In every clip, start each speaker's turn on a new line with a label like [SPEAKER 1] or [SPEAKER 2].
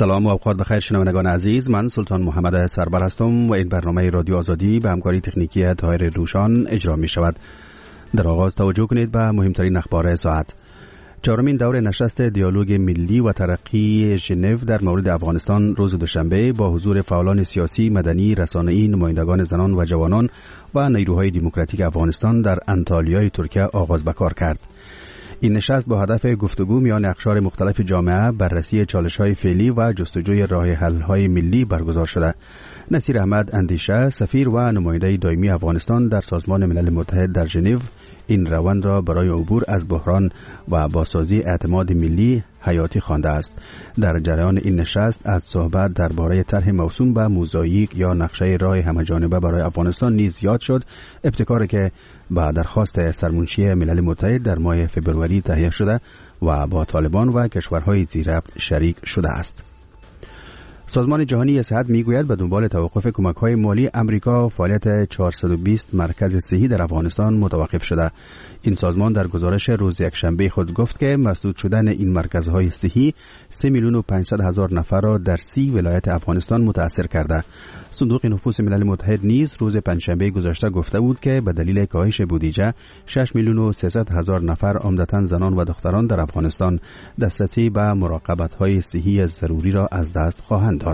[SPEAKER 1] سلام و اوقات بخیر شنوندگان عزیز، من سلطان محمد سربر هستم و این برنامه رادیو آزادی به همکاری تکنیکی طاهر روشان اجرا می شود. در آغاز توجه کنید به مهمترین اخبار ساعت. چهارمین دور نشست دیالوگ ملی و ترقی ژنو در مورد افغانستان روز دوشنبه با حضور فعالان سیاسی، مدنی، رسانه‌ای، نمایندگان زنان و جوانان و نیروهای دموکراتیک افغانستان در انطالیای ترکیه آغاز به کار کرد. این نشست با هدف گفتگو میان اقشار مختلف جامعه، بررسی چالش‌های فعلی و جستجوی راه حل‌های ملی برگزار شده. نصیر احمد اندیشه، سفیر و نماینده دائمی افغانستان در سازمان ملل متحد در ژنو، این روند را برای عبور از بحران و بازسازی اعتماد ملی حیاتی خوانده است. در جریان این نشست از صحبت درباره طرح موسوم به موزاییک یا نقشه راه همه‌جانبه برای افغانستان نیز یاد شد، ابتکاری که با درخواست سرمنشی ملل متحد در ماه فوریه تهیه شده و با طالبان و کشورهای زیربط شریک شده است. سازمان جهانی صحت میگوید به دنبال توقف کمک‌های مالی امریکا فعالیت 420 مرکز صحی در افغانستان متوقف شده. این سازمان در گزارش روز یکشنبه خود گفت که مسدود شدن این مرکزهای صحی 3,500,000 نفر را در 30 ولایت افغانستان متاثر کرده. صندوق نفوس ملل متحد نیز روز پنجشنبه گذشته گفته بود که به دلیل کاهش بودجه 6,300,000 نفر عمدتاً زنان و دختران در افغانستان دسترسی به مراقبت‌های صحی ضروری را از دست خواهند داد.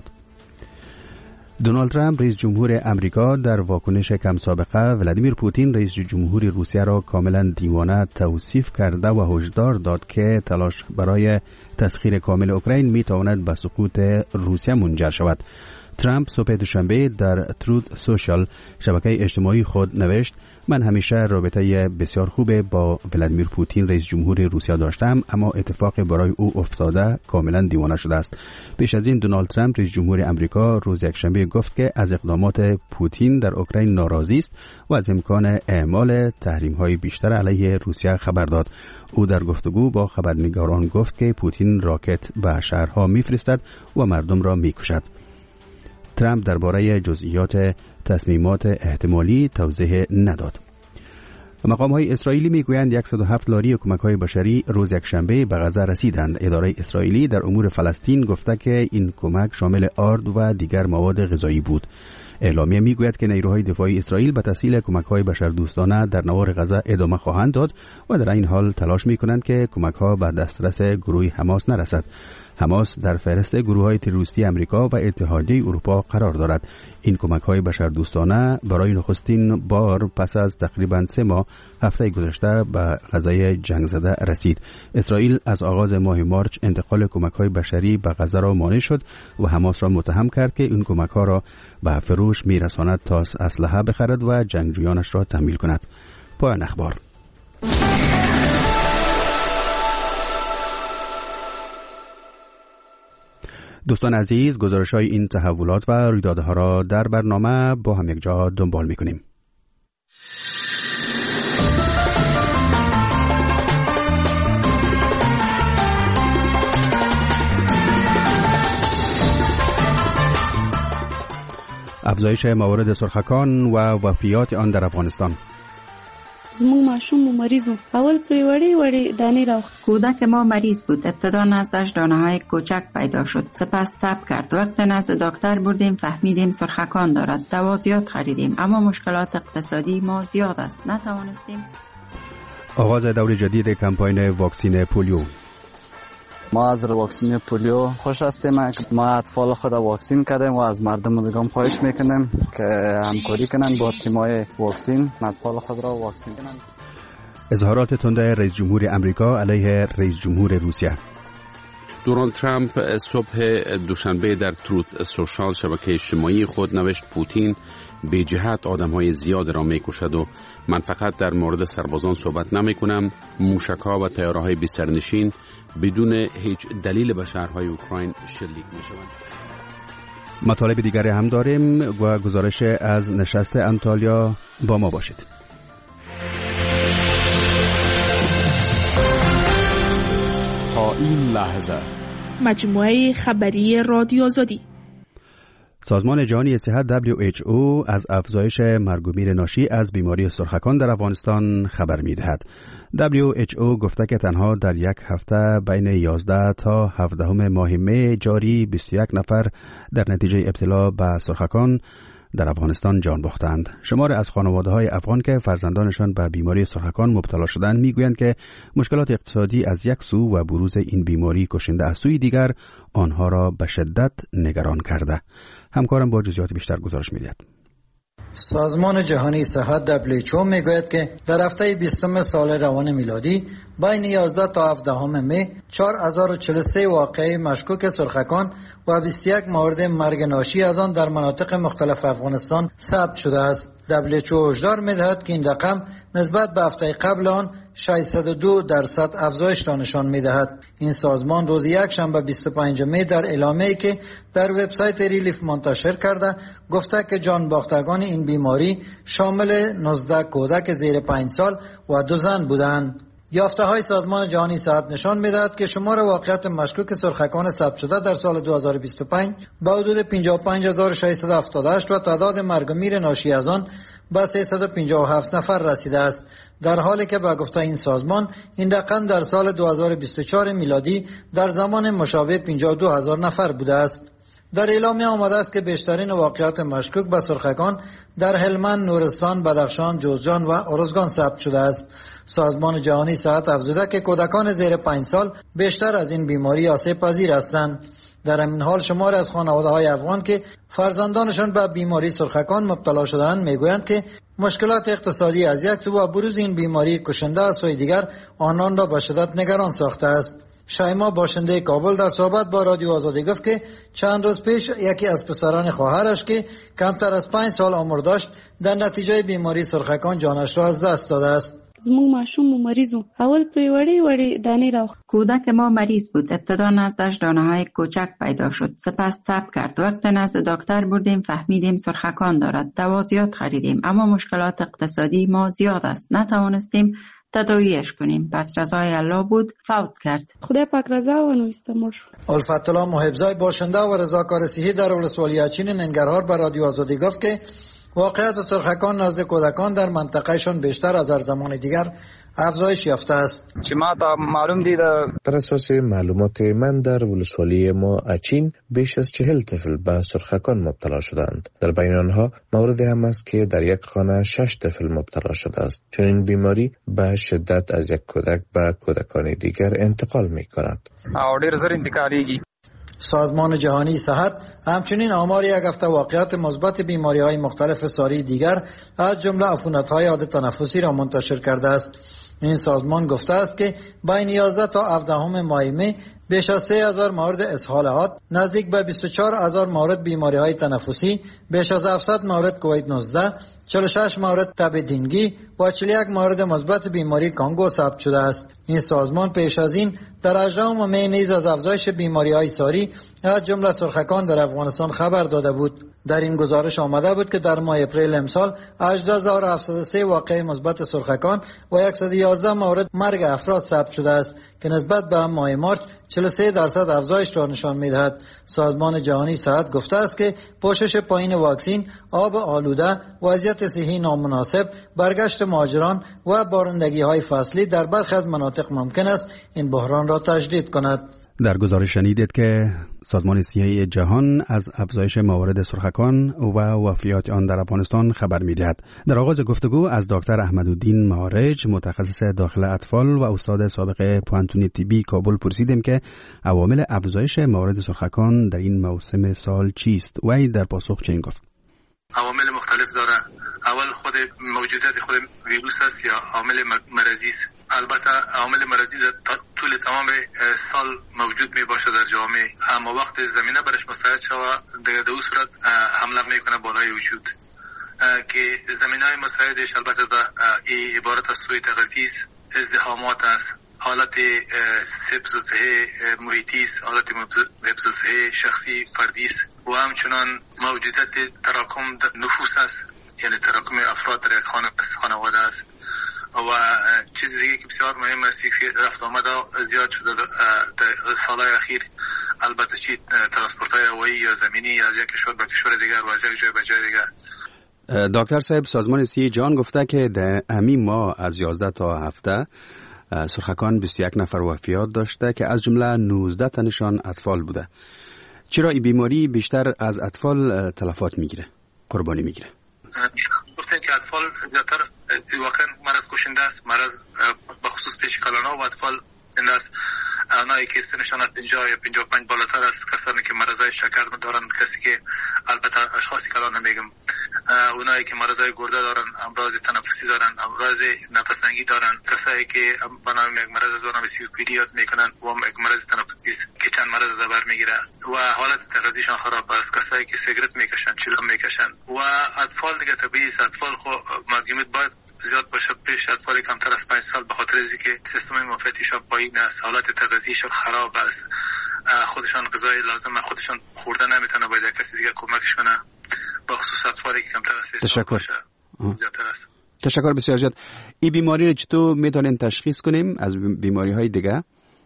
[SPEAKER 1] دونالد ترامپ رئیس جمهور امریکا در واکنش کم سابقه ولادیمیر پوتین رئیس جمهور روسیه را کاملا دیوانه توصیف کرده و هشدار داد که تلاش برای تسخیر کامل اوکراین می تواند به سقوط روسیه منجر شود. ترامپ صبح دوشنبه در تروت سوشال شبکه اجتماعی خود نوشت: من همیشه رابطه بسیار خوب با ولادیمیر پوتین رئیس جمهور روسیه داشتم، اما اتفاق برای او افتاده کاملا دیوانه شده است. پیش از این دونالد ترامپ رئیس جمهور امریکا روز یکشنبه گفت که از اقدامات پوتین در اوکراین ناراضی است و از امکان اعمال تحریم‌های بیشتر علیه روسیه خبر داد. او در گفتگو با خبرنگاران گفت که پوتین راکت به شهرها می‌فرستد و مردم را می‌کشد. ترامپ درباره جزئیات تصمیمات احتمالی توضیح نداد. مقام‌های اسرائیلی میگویند 107 لاری کمک‌های بشری روز یکشنبه به غزه رسیدند. اداره اسرائیلی در امور فلسطین گفته که این کمک شامل آرد و دیگر مواد غذایی بود. اعلامیه میگوید که نیروهای دفاعی اسرائیل به تسهیل کمک‌های بشردوستانه در نوار غزه ادامه خواهند داد و در این حال تلاش می‌کنند که کمک‌ها به دسترس گروه حماس نرسد. حماس در فهرست گروه‌های تروریستی امریکا و اتحادیه اروپا قرار دارد. این کمک‌های بشردوستانه برای نخستین بار پس از تقریباً 3 ماه هفته گذشته به غزه جنگ زده رسید. اسرائیل از آغاز ماه مارچ انتقال کمک‌های بشری به غزه را مانع شد و حماس را متهم کرد که این کمک‌ها را به فروش می‌رساند تا اسلحه بخرد و جنگجویانش را تحمیل کند. پایان اخبار. دوستان عزیز، گزارش‌های این تحولات و رویدادها را در برنامه با هم یک جا دنبال می‌کنیم. افزایش موارد سرخکان و وفیات آن در افغانستان.
[SPEAKER 2] زمون ماشوم مریض و اول پریوری دانی را
[SPEAKER 3] کودک ما مریض بود. ابتدا نزدش دانه‌های کوچک پیدا شد، سپس تب کرد. وقت نزد دکتر بردیم، فهمیدیم سرخکان دارد. دوا زیاد خریدیم، اما مشکلات اقتصادی ما زیاد است، نتوانستیم.
[SPEAKER 1] آغاز دور جدید کمپاین واکسین پولیو.
[SPEAKER 4] ما از واکسین پولیو خوش هستیم. ما اطفال خود واکسین کردیم و از مردم دیگه خواهش میکنیم که همکاری کنن با تیم‌های واکسین، اطفال خود را واکسین کنن.
[SPEAKER 1] اظهارات تند رئیس جمهور امریکا علیه رئیس جمهور روسیه.
[SPEAKER 5] دونالد ترامپ صبح دوشنبه در تروت سوشال شبکه اجتماعی خود نوشت: پوتین به جهت آدم‌های زیاد را می‌کشد و من فقط در مورد سربازان صحبت نمی‌کنم. موشک‌ها و طیاره‌های بی‌سرنشین بدون هیچ دلیل به شهرهای اوکراین شلیک می‌شوند.
[SPEAKER 1] مطالب دیگری هم داریم و گزارش از نشست انطالیا. با ما باشید.
[SPEAKER 6] تا این لحظه
[SPEAKER 7] مجموعه خبری رادیو آزادی.
[SPEAKER 1] سازمان جهانی صحت WHO از افزایش مرگ و میر ناشی از بیماری سرخکان در افغانستان خبر می‌دهد. WHO گفته که تنها در یک هفته بین 11 تا 17 ماه می جاری 21 نفر در نتیجه ابتلا به سرخکان در افغانستان جان باختند. شمار از خانواده‌های افغان که فرزندانشان به بیماری سرخکان مبتلا شدند میگویند که مشکلات اقتصادی از یک سو و بروز این بیماری کشنده از سوی دیگر آنها را به شدت نگران کرده. همکارم با جزئیات بیشتر گزارش می‌دهد.
[SPEAKER 6] سازمان جهانی صحت WHO میگوید که در هفته 20 سال روان میلادی بین 11 تا 17 می 4043 واقعه مشکوک سرخکان و 21 مورد مرگ ناشی از آن در مناطق مختلف افغانستان ثبت شده است. WHO هشدار می‌دهد که این رقم نسبت به هفته قبل آن 602% افزایش را نشان می‌دهد. این سازمان روز یکشنبه 25 می در اعلامیه‌ای که در وبسایت ریلیف منتشر کرده گفته که جان باختگان این بیماری شامل 19 کودک زیر 5 سال و 2 زن بودند. یافته‌های سازمان جهانی صحت نشان می‌دهد که شمار واقعات مشکوک سرخکان ثبت شده در سال 2025 به حدود 55678 و تعداد مرگ و میر ناشی از آن به 357 نفر رسیده است، در حالی که به گفته این سازمان این رقم در سال 2024 میلادی در زمان مشابه 52000 نفر بوده است. در اعلامیه آمده است که بیشترین واقعات مشکوک به سرخکان در هلمند، نورستان، بدخشان، جوزجان و ارزگان ثبت شده است. سازمان جهانی صحت افزوده که کودکان زیر 5 سال بیشتر از این بیماری آسیب پذیر هستند. در این حال شمار از خانواده‌های افغان که فرزندانشان به بیماری سرخکان مبتلا شدند میگویند که مشکلات اقتصادی از یک سو و بروز این بیماری کشنده از سوی دیگر آنان را به شدت نگران ساخته است. شایما باشنده کابل در صحبت با رادیو آزادی گفت که چند روز پیش یکی از پسران خواهرش که کمتر از 5 سال عمر داشت در نتیجه بیماری سرخکان جانش را از دست داده است.
[SPEAKER 2] زموږ ماشوم مریض و اول پرې وړې دانې راوخت.
[SPEAKER 3] کودک ما مریض بود. ابتدا نزدش دانه‌های کوچک پیدا شد. سپس تب کرد. وقت نزد دکتر بردیم فهمیدیم سرخکان دارد. دوا زیاد خریدیم اما مشکلات اقتصادی ما زیاد است. نتوانستیم تداویش کنیم. پس رضای الله بود فوت کرد.
[SPEAKER 2] خدای پاک رضا ونویسته مړ شو.
[SPEAKER 6] الفت الله محبزای باشنده و رضاکار صحی در ولسوالی اچین ننگرهار به رادیو آزادی گفت که واقعیت سرخکان نزد کودکان در منطقهشان بیشتر از هر زمان دیگر افزایش یافته است.
[SPEAKER 7] چې ما ته معلوم دي
[SPEAKER 8] در اساس معلومات من در ولسوالی ما اچین بیش از 40 طفل به سرخکان مبتلا شدند. در بین آنها موردی هم است که در یک خانه 6 طفل مبتلا شده است. چون این بیماری به شدت از یک کودک به کودکان دیگر انتقال می کند.
[SPEAKER 7] او ډیر زر انتقالیږي.
[SPEAKER 6] سازمان جهانی صحت همچنین آمار یک هفته واقعات مثبت بیماری‌های مختلف ساری دیگر از جمله عفونت‌های عادی تنفسی را منتشر کرده است. این سازمان گفته است که بین 11 تا 17 ماه می بیش از 3000 مورد اسهال حاد، نزدیک به 24000 مورد بیماری‌های تنفسی، بیش از 700 مورد کووید 19، 46 مورد تب دینگی و 41 مورد مثبت بیماری کانگو ثبت شده است. این سازمان پیش از این در 18 می نیز از افزایش بیماری‌های ساری از جمله سرخکان در افغانستان خبر داده بود. در این گزارش آمده بود که در ماه اپریل امسال 18703 واقعه مثبت سرخکان و 111 مورد مرگ افراد ثبت شده است که نسبت به ماه مارچ 43% افزایش را نشان می‌دهد. سازمان جهانی صحت گفته است که پوشش پایین واکسن، آب آلوده، وضعیت صحی نامناسب، برگشت مهاجران و بارندگی‌های فصلی در برخی از مناطق ممکن است این بحران را تشدید کند.
[SPEAKER 1] در گزارش شنیدید که سازمان صحی جهان از افزایش موارد سرخکان و وفیات آن در افغانستان خبر می‌دهد. در آغاز گفتگو از دکتر احمدالدین معارج، متخصص داخل اطفال و استاد سابق پوانتون طبی کابل پرسیدیم که عوامل افزایش موارد سرخکان در این موسم سال چیست و در پاسخ چنین گفت:
[SPEAKER 9] عوامل مختلف داره. اول خود موجودیت خود ویروس است یا عامل مرضی است. البته عامل مرضی طول تمام سال موجود می باشه در جامعه، اما وقت زمینه برش مستعد شوه در اون صورت حمله میکنه بالای وجود که زمینه‌های مساعدش البته این عبارت از سوء تغذیه، ازدحامات است، حالت حفظ صحه محیطی است، حالت حفظ صحه شخصی فردی است و همچنان موجودیت تراکم نفوس است، یعنی تراکم افراد در یک خانواده است. و چیز دیگه که بسیار مهم است که رفت آمده زیاد شده در سالهای اخیر البته چی ترانسپورت‌های هوایی یا زمینی از یک کشور به کشور دیگر و از یک جای به جای دیگر.
[SPEAKER 1] دکتر صاحب، سازمان صحت جهان گفته که در همین ماه از 11 تا 17 سرخکان 21 نفر وفیات داشته که از جمله 19 تنشان اطفال بوده. چرا این بیماری بیشتر از اطفال تلفات میگیره، قربانی میگیره؟
[SPEAKER 9] گفتن که اطفال زیادتر واقعا مرض کشنده است، مرض بخصوص پیش کلانا و اطفال زنده است. اونایی که سنشان از 50 یا 55 بالاتر است، کسانی که مرضای شکر دارن، کسی که البته اشخاصی کلان نمیگم، اونایی که مرضای گرده دارن، امراض تنفسی دارن، امراض نفس‌تنگی دارن، کسایی که به نام یک مرض از نام COPD یاد میکنن و یک مرض تنفسی که چند مرض از بر میگیره و حالت تغذیه‌شان خراب است، کسایی که سیگرت میکشن، چیلم میکشن و اطفال دیگه طبیعی است. اطفال خو مدیومیت باید زیاد باشه پیش اطفال کمتر از 5 سال، به خاطر اینکه سیستم مناعتیشان پایین است، حالت تغذیه‌شان خراب است، خودشان غذای لازم خودشان خوردن نمیتونه، باید کسی دیگه کمکش کنه، بخصوص اطفالی که کمتر از 3 سال باشه.
[SPEAKER 1] تشکر بسیار زیاد. این بیماری رو چطور میتونیم تشخیص کنیم از بیماری‌های دیگه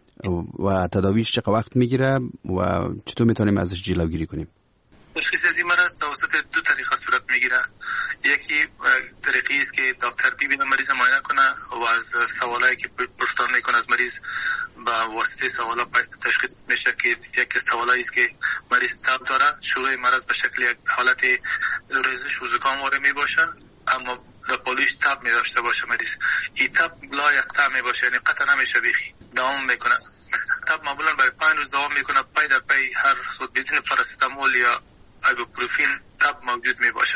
[SPEAKER 1] و تداویش چقدر وقت میگیره و چطور میتونیم ازش جلوگیری کنیم؟
[SPEAKER 9] تشخیص از این مرض توسط دو طریقه صورت میگیره. یکی طریقی است که دکتر ببینه مریض معاینه کنه و از سوالایی که پرسان میکنه از مریض با واسطه سوالا تشخیص میشه که یک سوالایی است که مریض تب داره، شروع مرض به شکل یک حالت ریزش و زکام واره می باشه، اما در پالیش تب می داشته باشه مریض. این تب لا یقطع می باشه، یعنی قطع نمیشه، بیخی دوام میکنه. تب معمولا برای 5 روز دوام میکنه، پای در پای هر صورت بدون پاراستامول یا ایبوپروفین تب موجود می باشه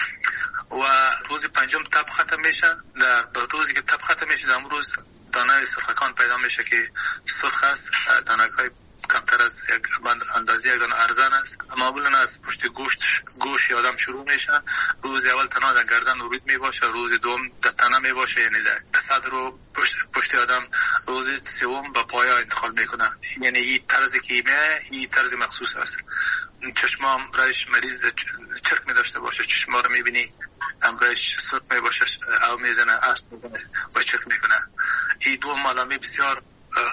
[SPEAKER 9] و روز پنجم تب ختم میشه. در روزی که تب ختم میشه در روز دانه سرخکان پیدا میشه که سرخ است، دانه‌های کمتر از یک اندازه یک دانه ارزان است، معمولا از پشت گوشت آدم شروع میشه. روز اول تنها در گردن ورود می باشه، روز دوم در تنه می باشه، یعنی در صدر و پشت آدم، روز سوم به پایا انتقال میکنه. یعنی این طرزی که این طرز مخصوص است. چشما رایش مریض چرک می داشته باشه، چشما رو میبینی رایش سرخ می باشه، او میزنه، عرض میزنه و چرک میکنه. این دو علامه بسیار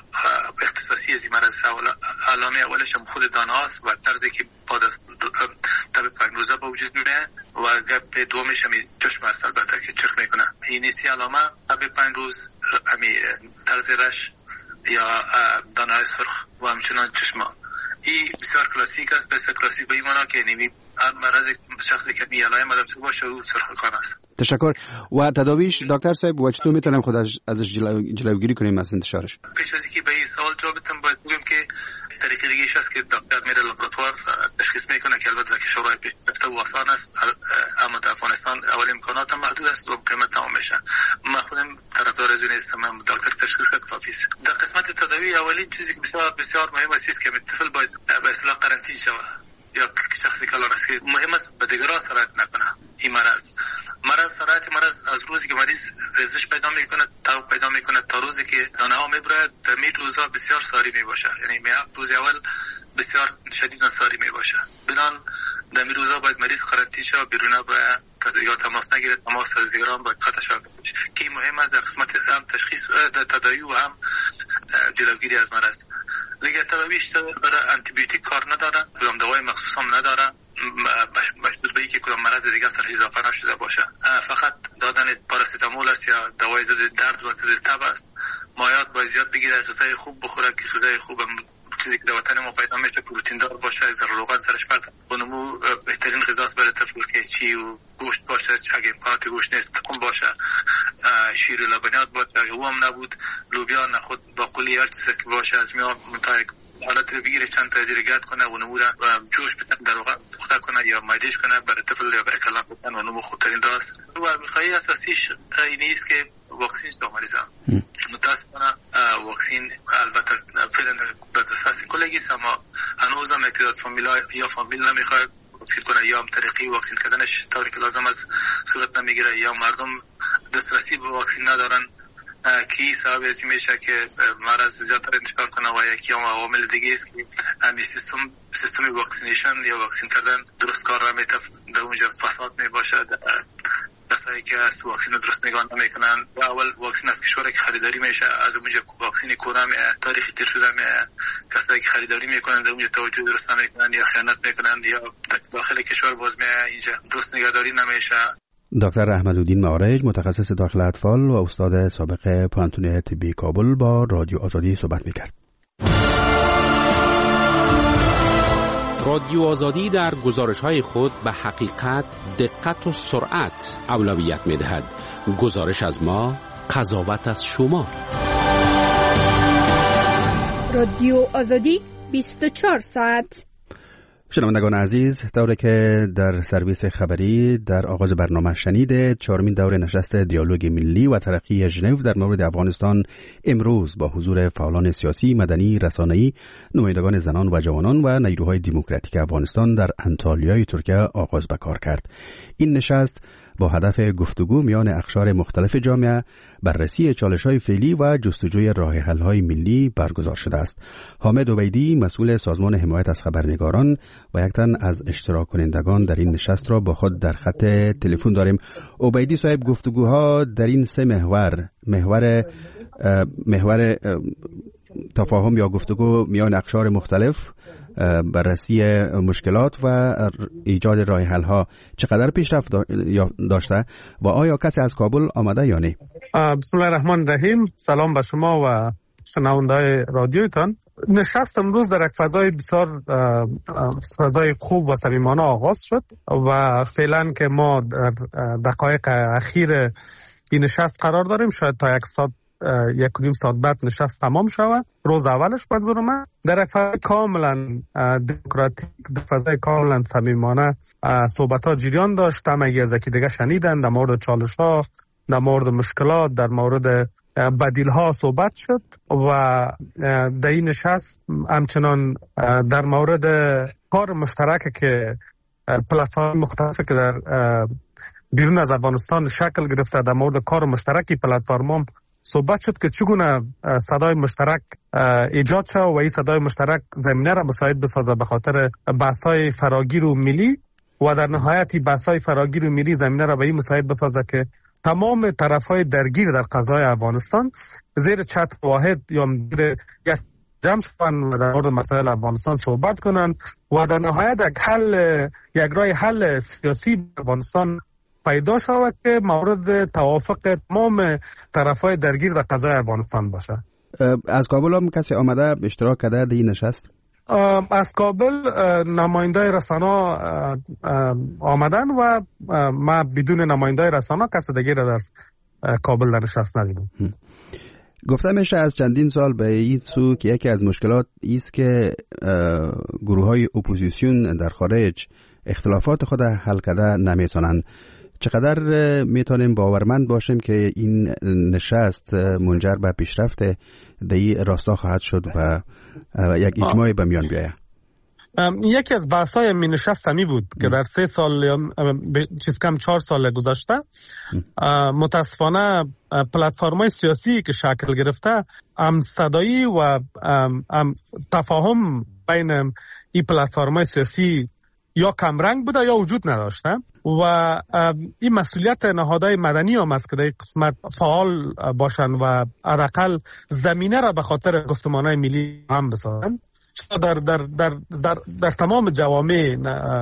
[SPEAKER 9] اختصاصی از این مرض. علامه اولش هم خود دانه است و طرزی که بعد از تب 5 روزه به وجود میاد و گپ دومش هم چشم است البته که چرک میکنه. این نیستی علامه تب 5 روز همی طرز رش یا دانه سرخ و همچنان چشما. این بسیار کلاسیک است، بسیار کلاسیک به این معنا که نمی مرض شخصی که می علائم مدام باشه او سرخکان است.
[SPEAKER 1] تشکر. و تداویش دکتر صاحب و چطور میتونیم خود ازش جلوگیری کنیم از انتشارش؟
[SPEAKER 9] پیش از اینکه به این سوال جواب بدم باید بگم که طریق دیگه است که دکتر میره لابراتوار تشخیص میکنه که البته کشورهای پیشرفته و آسان است، اما در افغانستان اول امکانات محدود است و قیمت تمام میشه. من خودم طرفدار از این هستم، دکتر تشخیص کنه کافی است. در قسمت تداوی اولین چیزی که بسیار بسیار مهم است که طفل باید به اصطلاح قرنطینه شود یا شخصی کلان است که مهم است به دیگران سرایت نکنه. این سرایت مرض از روزی که مریض ریزش پیدا میکنه تا روزی که دانه ها میبره، در می روزا بسیار ساری می باشه، یعنی روز اول بسیار شدید ساری می باشه. بنان در می روزا باید مریض قرنطینه شود، بیرون باید یا تماس نگیره، تماس از دیگران باید قطع شود که مهم است در قسمت هم تشخیص تداوی و هم جلوگیری از مرض. دیگه تداویش برای آنتیبیوتیک کار نداره، کدام دوای مخصوص هم نداره، مشبوط به اینکه کدام مرض دیگه سر اضافه نشده باشه. فقط دادن پاراستامول است یا دوای ضد درد و ضد تب است. مایعات باید زیاد بگیره، غذای خوب بخوره که غذای خوب چیزی که در وطن ما پیدا میشه پروتئین دار باشه، از روغن سرش پرت بنمو بهترین غذاست برای طفل که چی و گوشت باشه، اگه امکانات گوشت نیست تخم باشه، شیر و لبنیات باشه، اگه او هم نبود لوبیا نخود باقولی هر چیزی که باشه از میان منتهی حالت بگیره، چند تا زیر گرد کنه و نمو را جوش بدن در روغن پخته کنه یا مایدش کنه برای طفل یا برای کلان بدن و نمو خوبترین راست. و میخوایی اساسیش این نیست که واکسین به مریضان. متاسفانه واکسین البته فعلا در دسترس کلگی است، اما هنوز هم تعداد فامیل نمیخواد واکسین کنه یا هم طریقی واکسین کردنش طوری که لازم است صورت نمیگیره یا مردم دسترسی به واکسین ندارن که سبب از این میشه که مرض زیادتر انتشار کنه و یکی هم عوامل دیگه است که همین سیستم واکسینیشن یا واکسین کردن درست کار را میتف در اونجا فساد می باشه، کسایی که از واکسن درست نگاه نمیکنن و اول واکسن از کشور که خریداری میشه از اونجا واکسن کرونا تاریخ تیر شده کسایی که خریداری میکنن در اونجا توجه درست نمیکنن یا خیانت میکنن یا داخل کشور باز اینجا درست نگهداری نمیشه.
[SPEAKER 1] دکتر احمدالدین معارج، متخصص داخل اطفال و استاد سابق پانتون طبی کابل، با رادیو آزادی صحبت میکرد.
[SPEAKER 5] رادیو آزادی در گزارش‌های خود به حقیقت، دقت و سرعت اولویت می‌دهد. گزارش از ما، قضاوت از شما.
[SPEAKER 10] رادیو آزادی 24 ساعت.
[SPEAKER 1] شنوندگان عزیز، طوری که در سرویس خبری در آغاز برنامه شنیدید، 4مین دور نشست دیالوگ ملی و ترقی ژنو در مورد افغانستان امروز با حضور فعالان سیاسی، مدنی، رسانه‌ای، نمایندگان زنان و جوانان و نیروهای دموکراتیک افغانستان در انطالیای ترکیه آغاز به کار کرد. این نشست با هدف گفتگو میان اقشار مختلف جامعه، بررسی چالش‌های فعلی و جستجوی راه حل‌های ملی برگزار شده است. حامد عبیدی، مسئول سازمان حمایت از خبرنگاران و یک تن از اشتراک کنندگان در این نشست را با خود در خط تلفن داریم. عبیدی صاحب، گفتگوها در این سه محور تفاهم یا گفتگو میان اقشار مختلف، بررسی مشکلات و ایجاد راه حل ها چقدر پیشرفت داشته و آیا کسی از کابل آمده یا نه؟
[SPEAKER 11] بسم الله الرحمن الرحیم. سلام به شما و شنونده‌های رادیوتان. نشست امروز در یک فضای بسیار فضای خوب و صمیمانه آغاز شد و فعلا که ما در دقایق اخیر این نشست قرار داریم، شاید تا 1.5 ساعت بعد نشست تمام شود. روز اولش منظورم است در یک فضای کاملا دموکراتیک، در فضای کاملا صمیمانه صحبت‌ها جریان داشت. همگی از یکی دیگه شنیدن، در مورد چالش‌ها، در مورد مشکلات، در مورد بدیل‌ها صحبت شد و در این نشست همچنان در مورد کار مشترک که پلتفرم مختلفی که در بیرون از افغانستان شکل گرفته، در مورد کار مشترکی پلتفرم صحبت شد که چگونه صدای مشترک ایجاد شد و این صدای مشترک زمینه را مساعد بسازه به خاطر بحث‌های فراگیر و ملی و در نهایت بحث‌های فراگیر و ملی زمینه را به این مساعد بسازه که تمام طرف‌های درگیر در قضای افغانستان زیر چتر واحد یا زیر یک جمع شوند و در مورد مسائل افغانستان صحبت کنند و در نهایت یک راه حل سیاسی افغانستان پیدا شود که مورد توافق تمام طرف‌های درگیر در قضای افغانستان باشه.
[SPEAKER 1] از کابل هم کسی آمده اشتراک کرده در این نشست؟
[SPEAKER 11] از کابل نماینده رسانه آمدن و ما بدون نماینده رسانه کسی دیگه را در کابل در نشست ندیدم.
[SPEAKER 1] گفته میشه از چندین سال به این سو که یکی از مشکلات ایست که گروه‌های اپوزیسیون در خارج اختلافات خود حل کرده نمیتونن. چقدر میتونیم باورمند باشیم که این نشست منجر به پیشرفت در این راستا خواهد شد و یک اجماع به میان بیاید؟
[SPEAKER 11] یکی از بحث‌های این نشست همی بود که در 3 سال کم 4 سال گذشته متاسفانه پلتفرم‌های سیاسی که شکل گرفته هم صدایی و تفاهم بین این پلتفرم‌های سیاسی یا کمرنگ بوده یا وجود نداشته و این مسئولیت نهادهای مدنی هم است که در این قسمت فعال باشند و حداقل زمینه را به خاطر گفتمان‌های ملی هم بسازند. در تمام جوامع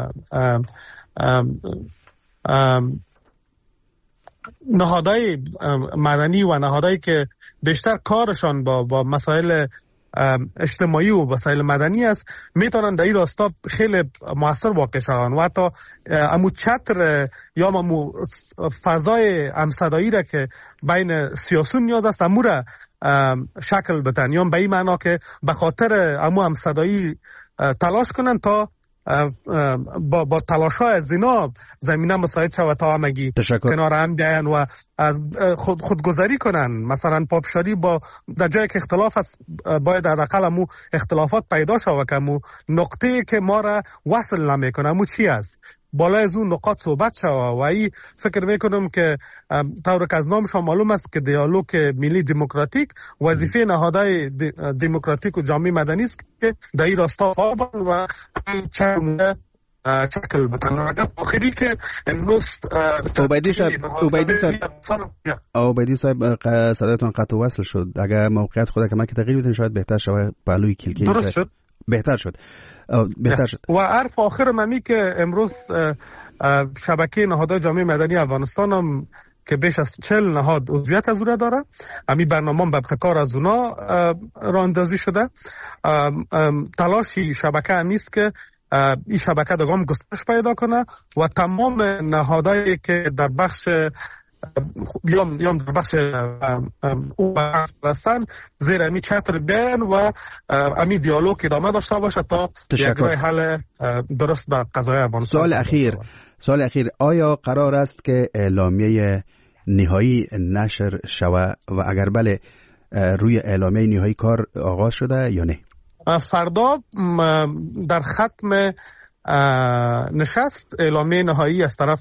[SPEAKER 11] نهادهای مدنی و نهادهایی که بیشتر کارشان با مسائل اجتماعی و مسائل مدنی است میتونن در این راستا خیلی موثر واقع شوند و حتی امو چتر یا امو فضای همصدایی را که بین سیاسون نیاز است امو را شکل بدن، یا به این معنا که به خاطر امو همصدایی تلاش کنن تا با تلاش‌های از اینا زمینه مساعد شود تا همگی کنار هم بیاین و از خودگذری کنن. مثلا پافشاری با در جایی که اختلاف است باید حداقل امو اختلافات پیدا شود که امو نقطه‌ای که ما را وصل نمیکنه امو چی است، بالای از اون نقاط صحبت شود و این فکر میکنم که طور که از نامشان معلوم است که دیالوگ ملی دموکراتیک وظیفه نهادهای دموکراتیک و جامعه مدنی است که در این راستا فعال و چند شکل بدن. اگر آخری که امروز
[SPEAKER 1] عبیدی صاحب صدایتان قطع وصل شد. اگر موقعیت خود کمک تغییر بدین شاید بهتر شود. پهلوی کلیکی
[SPEAKER 11] درست شد.
[SPEAKER 1] بهتر شد.
[SPEAKER 11] و عرف آخر ممی که امروز شبکه نهادهای جامعه مدنی افغانستان هم که بیش از 40 نهاد عضویت از اون داره، امی برنامه به ابتکار از اونا راه اندازی شده. تلاشی شبکه همیست که این شبکه دگام گسترش پیدا کنه و تمام نهادهایی که در بخش یا در بخش او هستن زیر امی چتر بیان و امی دیالوگ ادامه داشته باشه تا یک راه حل درست به قضای افغانستان.
[SPEAKER 1] سوال اخیر آیا قرار است که اعلامیه نهایی نشر شود و اگر بله روی اعلامیه نهایی کار آغاز شده یا نه؟
[SPEAKER 11] فردا در ختم نشست اعلامیه نهایی از طرف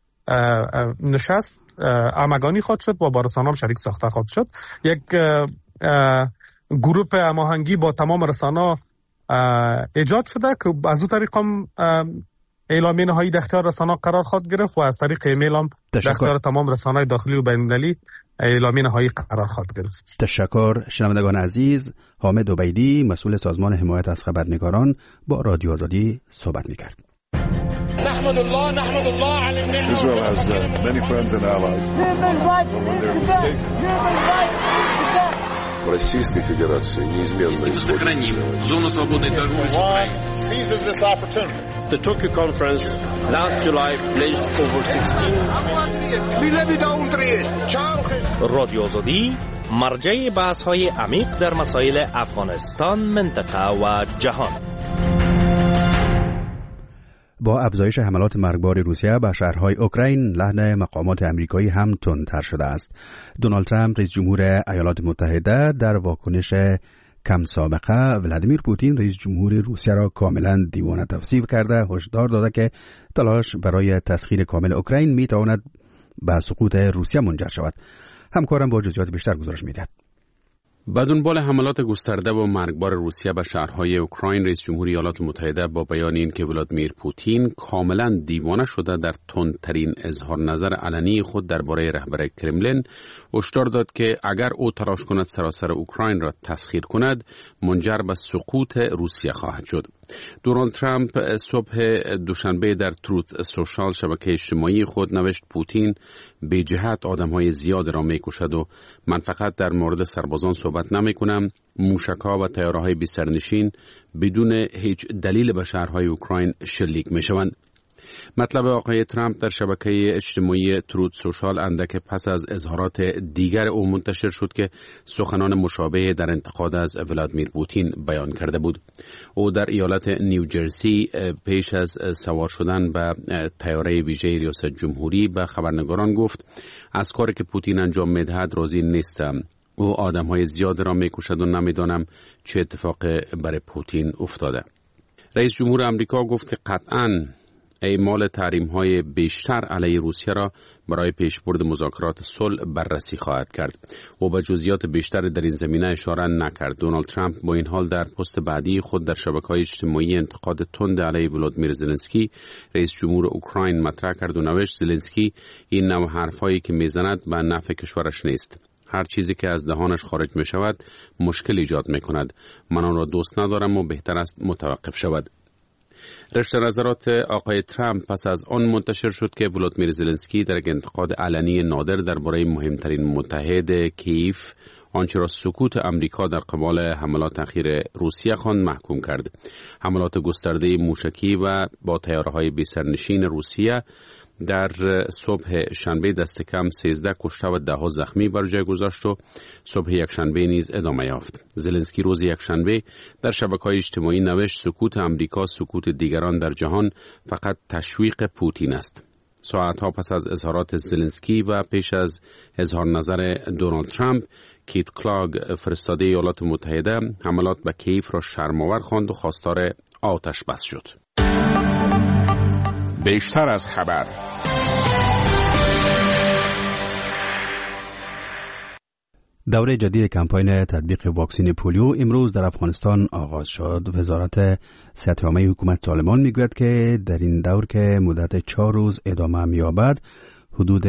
[SPEAKER 11] نشست همگانی خواهد شد و با رسانه‌ها شریک ساخته خواهد شد. یک گروه هماهنگی با تمام رسانه‌ها ایجاد شده که از اون طریق هم اعلامیه نهایی در اختیار رسانه‌ها قرار خواهد گرفت و از طریق ایمیل هم در اختیار تمام رسانه‌های داخلی و بین‌المللی اعلامیه نهایی قرار خواهد گرفت.
[SPEAKER 1] تشکر. شنوندگان عزیز، حامد عبیدی مسئول سازمان حمایت از خبرنگاران با رادیو آزادی صحبت می‌کرد.
[SPEAKER 12] نحمد الله علی النعمة. Israel has many friends and allies.
[SPEAKER 13] В Российской Федерации неизменно
[SPEAKER 14] сохраним зону свободной торговли с Украиной.
[SPEAKER 12] Seizes this opportunity.
[SPEAKER 15] The Tokyo conference last July pledged over 16 رادیو آزادی مرجع بحث‌های عمیق در مسائل افغانستان، منطقه و جهان.
[SPEAKER 1] با افزایش حملات مرگبار روسیه به شهرهای اوکراین، لحن مقامات آمریکایی هم تندتر شده است. دونالد ترامپ رئیس جمهور ایالات متحده در واکنش کم سابقه ولادیمیر پوتین رئیس جمهور روسیه را کاملا دیوانه توصیف کرده، هشدار داده که تلاش برای تسخیر کامل اوکراین میتواند به سقوط روسیه منجر شود. همکارم با جزئیات بیشتر گزارش میدهد.
[SPEAKER 5] با دنبال حملات گسترده و مرگبار روسیه به شهرهای اوکراین، رئیس جمهور ایالات متحده با بیان این که ولادیمیر پوتین کاملا دیوانه شده در تندترین اظهار نظر علنی خود درباره رهبر کرملین هشدار داد که اگر او تلاش کند سراسر اوکراین را تسخیر کند منجر به سقوط روسیه خواهد شد. دونالد ترامپ صبح دوشنبه در تروت سوشال شبکه اجتماعی خود نوشت پوتین به جهت آدم‌های زیاد را می‌کشد و من فقط در مورد سربازان صحبت نمی‌کنم. موشک‌ها و طیاره‌های بی‌سرنشین بدون هیچ دلیل به شهرهای اوکراین شلیک می‌شوند. مطلب آقای ترامپ در شبکه اجتماعی تروت سوشال اندک پس از اظهارات دیگر او منتشر شد که سخنان مشابه در انتقاد از ولادیمیر پوتین بیان کرده بود. او در ایالت نیوجرسی پیش از سوار شدن به طیاره ویژه ریاست جمهوری به خبرنگاران گفت از کاری که پوتین انجام می‌دهد راضی نیستم. او آدم‌های زیاد را می‌کشد و نمی‌دانم چه اتفاقی برای پوتین افتاده. رئیس جمهور آمریکا گفت که قطعاً اعمال تحریم‌های بیشتر علیه روسیه را برای پیشبرد مذاکرات صلح بررسی خواهد کرد و به جزئیات بیشتر در این زمینه اشاره نکرد. دونالد ترامپ با این حال در پست بعدی خود در شبکه‌های اجتماعی انتقاد تند علیه ولادیمیر زلنسکی رئیس جمهور اوکراین مطرح کرد و نوشت زلنسکی این نوع حرف‌هایی که میزند به نفع کشورش نیست. هر چیزی که از دهانش خارج می شود مشکل ایجاد می کند. من آن را دوست ندارم و بهتر است متوقف شود. رشته نظرات آقای ترامپ پس از آن منتشر شد که ولادیمیر زلنسکی در انتقاد علنی نادر درباره مهمترین متحد کیف آنچه را سکوت امریکا در قبال حملات اخیر روسیه خواند محکوم کرد. حملات گسترده موشکی و با طیاره‌های بی‌سرنشین روسیه در صبح شنبه دست کم 13 کشته و 10 زخمی بر جای گذاشت و صبح یک شنبه نیز ادامه یافت. زلنسکی روز یک شنبه در شبکه‌های اجتماعی نوشت سکوت امریکا سکوت دیگران در جهان فقط تشویق پوتین است. ساعتها پس از اظهارات زلنسکی و پیش از اظهار نظر دونالد ترامپ، کیت کلاگ فرستاده ایالات متحده حملات به کیف را شرم‌آور خواند و خواستار آتش بس شد.
[SPEAKER 16] بیشتر از خبر.
[SPEAKER 1] دوره جدید کمپاین تطبیق واکسن پولیو امروز در افغانستان آغاز شد. وزارت صحت عامه حکومت طالبان میگوید که در این دور که مدت 4 روز ادامه می‌یابد، حدود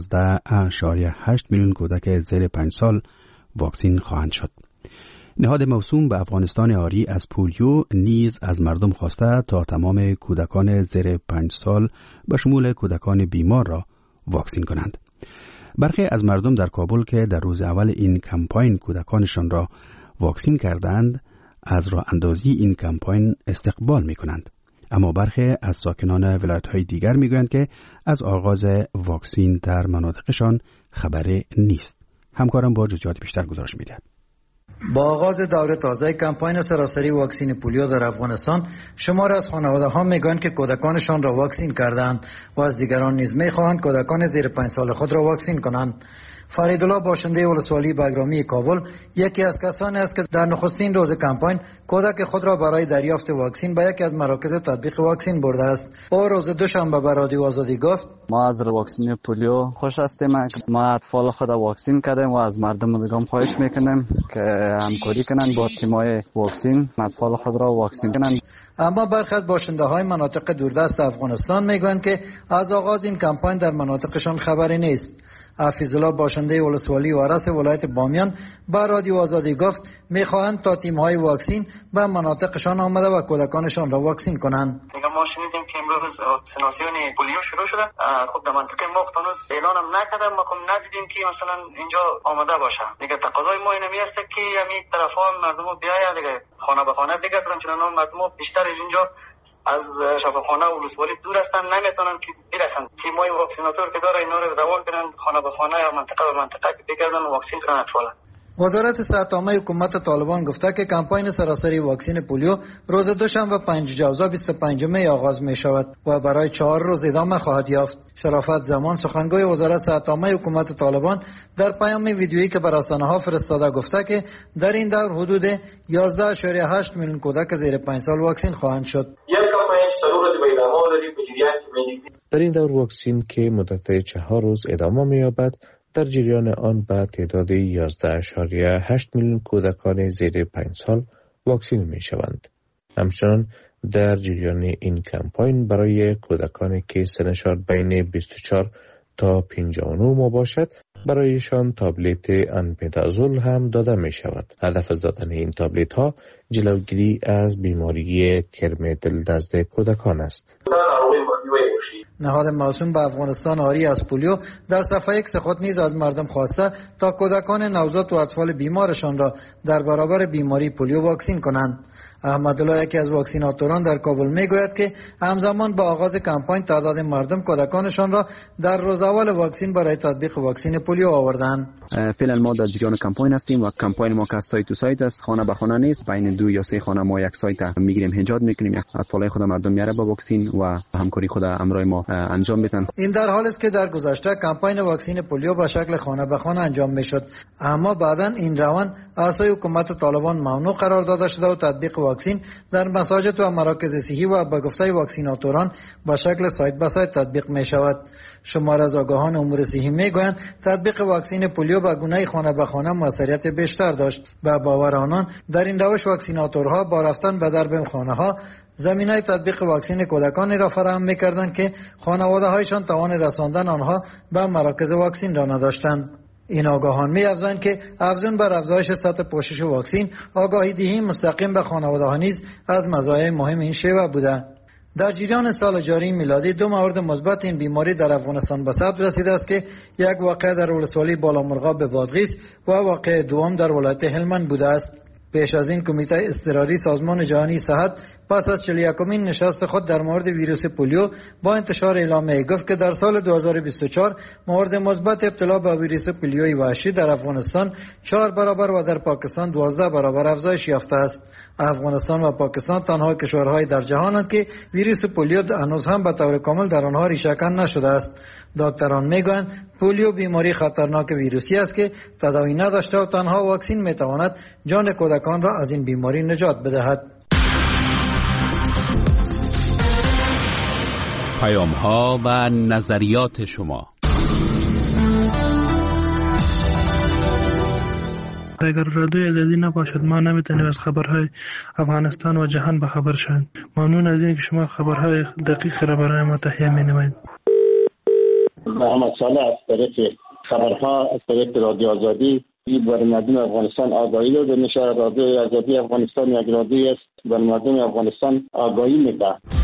[SPEAKER 1] 11.8 میلیون کودک زیر 5 سال واکسن خواهند شد. نهاد موسوم به افغانستان عاری از پولیو نیز از مردم خواسته تا تمام کودکان زیر 5 سال به شمول کودکان بیمار را واکسن کنند. برخی از مردم در کابل که در روز اول این کمپاین کودکانشان را واکسن کردند، از راه اندازی این کمپاین استقبال می کنند. اما برخی از ساکنان ولایت‌های دیگر می گویند که از آغاز واکسن در مناطقشان خبری نیست. همکارم با جزئیات بیشتر گزارش می دهد.
[SPEAKER 6] با آغاز دوره تازه کمپاین سراسری واکسن پولیو در افغانستان، شمار از خانواده‌ها میگویند که کودکانشان را واکسن کردند و از دیگران نیز می‌خواهند کودکان زیر 5 سال خود را واکسن کنند. فریدالله باشنده ولسوالی بگرامی کابل یکی از کسانی است که در نخستین روز کمپاین کودک خود را برای دریافت واکسن به یکی از مراکز تطبیق واکسن برده است. او روز دوشنبه به رادیو آزادی گفت:
[SPEAKER 4] ما از واکسن پولیو خوش هستیم. ما اطفال خود واکسن کردیم و از مردم دیگه خواهش میکنیم که همکاری کنند با تیم‌های واکسن، اطفال خود را واکسن کنند.
[SPEAKER 6] اما برخی از باشنده‌های مناطق دوردست افغانستان میگویند که از آغاز این کمپاین در مناطقشان خبری نیست. حفیظالله باشنده ولسوالی وارث ولایت بامیان با رادیو آزادی گفت میخواهند تا تیم‌های واکسن به مناطقشان آمده و کودکانشان را واکسن کنند.
[SPEAKER 16] ما شنیدیم که امروز واکسیناسیون پولیو شروع شده. خب در منطقه ما هنوز اعلان هم نکردن، ما خب ندیدیم که مثلا اینجا آماده باشه. دیگه تقاضای ما اینمی است که همین طرفا مردمو بیاید دیگه خانه به خانه دیگه چون مردمو بیشتر اینجا از شفاخانه و ولسوالی دور هستن، نمیتونن که برسن. تیمای واکسیناتور که داره اینا رو روان کنن خانه به خانه یا منطقه به منطقه که بگردن و واکسین کنن اطفال.
[SPEAKER 6] وزارت صحت عامه حکومت طالبان گفته که کمپاین سراسری واکسن پولیو روز دوشنبه 5 جوزا 25 می آغاز می شود و برای 4 روز ادامه خواهد یافت. شرافت زمان سخنگوی وزارت صحت عامه حکومت طالبان در پیام ویدیویی که بر رسانه‌ها فرستاده گفته که در این دور حدود 11.8 میلیون کودک زیر 5 سال واکسن خواهند شد.
[SPEAKER 8] در این دور واکسن که مدت 4 روز ادامه می‌یابد، در جریان آن به تعداد 11.8 میلیون کودکان زیر 5 سال واکسن می شوند. همچنان در جریان این کمپاین برای کودکانی که سنشان بین 24 تا 59 ماه باشد، برایشان تابلت آنپتازول هم داده می شود. هدف از دادن این تابلت ها جلوگیری از بیماری کرم دل نزد کودکان است.
[SPEAKER 6] نهاد موسوم به افغانستان عاری از پولیو در صفحه ایکس خود نیز از مردم خواسته تا کودکان نوزاد و اطفال بیمارشان را در برابر بیماری پولیو واکسن کنند. احمدالله یکی از واکسیناتوران در کابل میگوید که همزمان با آغاز کمپاین تعداد مردم کودکانشان را در روز اول واکسن برای تطبیق واکسن پولیو آوردند.
[SPEAKER 17] فعلا ما در جریان کمپاین هستیم و کمپاین ما که سایت تو سایت است، خانه به خانه نیست. بین 2 یا 3 خانه ما یک سایت میگیریم، هنجاد میکنیم، اطفال خود مردم میاره با واکسن و همکاری خود همراه ما انجام میدن.
[SPEAKER 6] این در حالی است که در گذشته کمپاین واکسن پولیو به شکل خانه به خانه انجام میشد، اما بعداً این روند اعضای حکومت طالبان ممنوع قرار داده شده و تطبیق واکسن در مساجد و مراکز صحی و به گفته واکسیناتوران به شکل سایت به سایت تطبیق می شود. شمار از آگاهان امور صحی می گویند تطبیق واکسن پولیو به گونه خانه به خانه موثریت بیشتر داشت. به باور آنان در این روش واکسیناتورها با رفتن به درب خانه ها زمینه تطبیق واکسن کودکانی را فراهم می‌کردند که خانواده‌هایشان توان رساندن آنها به مراکز واکسن را نداشتند. این آگاهان می‌افزایند که افزون بر افزایش سطح پوشش واکسن، آگاهی دهی مستقیم به خانواده‌ها نیز از مزایای مهم این شیوه بوده. در جریان سال جاری میلادی 2 مورد مثبت این بیماری در افغانستان به ثبت رسیده است که یک واقعه در ولسوالی بالامرغاب به بادغیس و واقعه دوم در ولایت هلمند بوده است. پیش از این کمیته اضطراری سازمان جهانی صحت پس از 41مین نشست خود در مورد ویروس پولیو با انتشار اعلامیه گفت که در سال 2024 مورد مثبت ابتلا به ویروس پولیوی وحشی در افغانستان 4 برابر و در پاکستان 12 برابر افزایش یافته است. افغانستان و پاکستان تنها کشورهای در جهانند که ویروس پولیو هنوز هم به طور کامل در آنها ریشه‌کن نشده است. دکتران میگویند پولیو بیماری خطرناک ویروسی است که تداوی نداشته و تنها واکسن میتواند جان کودکان را از این بیماری نجات بدهد.
[SPEAKER 5] پیام‌ها و نظریات شما.
[SPEAKER 18] اگر رادیوی آزادی نباشد ما نمیتونیم از خبرهای افغانستان و جهان بخبر شویم. ممنون از اینکه شما خبرهای دقیق را برای ما تهیه می‌نمایید.
[SPEAKER 19] محمد صالح از طریق خبرها از طریق رادیو آزادی برای مردم افغانستان آگاهی داده میشه. رادیو آزادی افغانستان یک رادیو است برای مردم افغانستان آگاهی میده.